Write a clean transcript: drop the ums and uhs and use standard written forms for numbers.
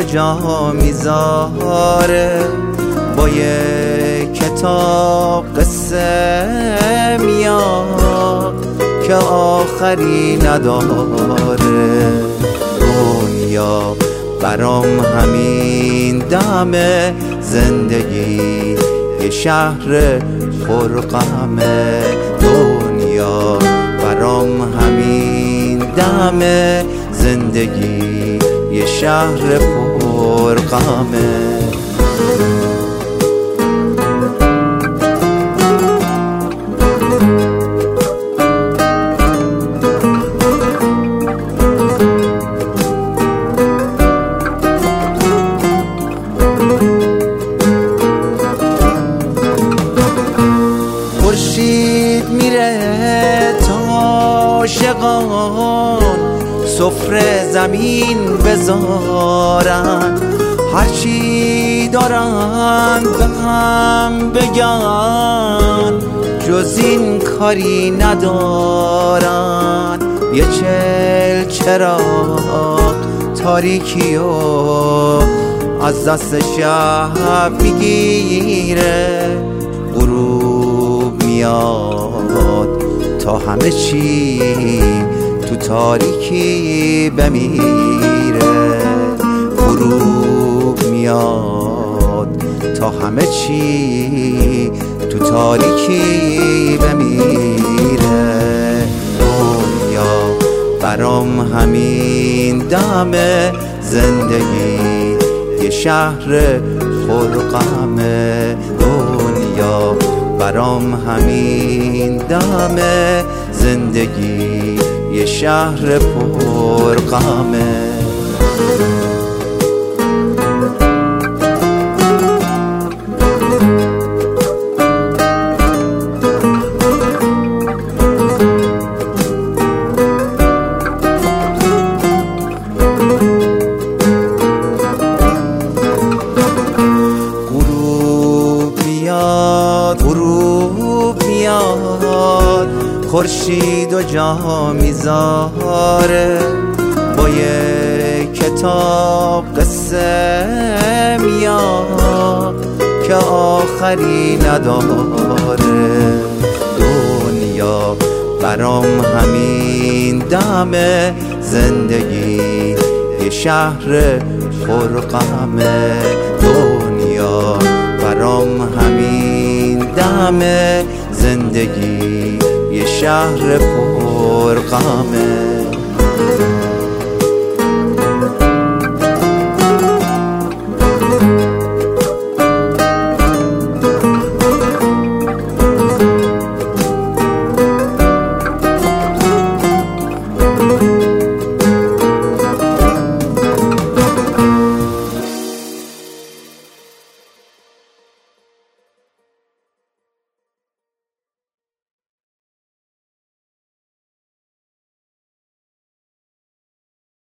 جا میذاره، با یک کتاب قصه میاد که آخری نداره. دنیا برام همین دمه، زندگی یه شهر پرغمه. دنیا برام همین دمه، زندگی یه شهر پرغمه. خورشید میره تا عاشقان سفره زمین بذارن، هرچی دارن به هم بگن، جز این کاری ندارن. یه چراغ تاریکی و از دست شب میگیره، غروب میاد تا همه چی تو تاریکی بمیره. غروب میاد تا همه چی تو تاریکی بمیره. دنیا برام همین دمه، زندگی یه شهر پرغمه. دنیا برام همین دمه، زندگی یه شهر پرغمه. غروب میاد، خورشید و جا میذاره، با یک کتاب قصه میاد که آخری نداره. دنیا برام همین دمه، زندگی یه شهر پرغمه. دنیا برام همین دمه، زندگی یه شهر پرغمه.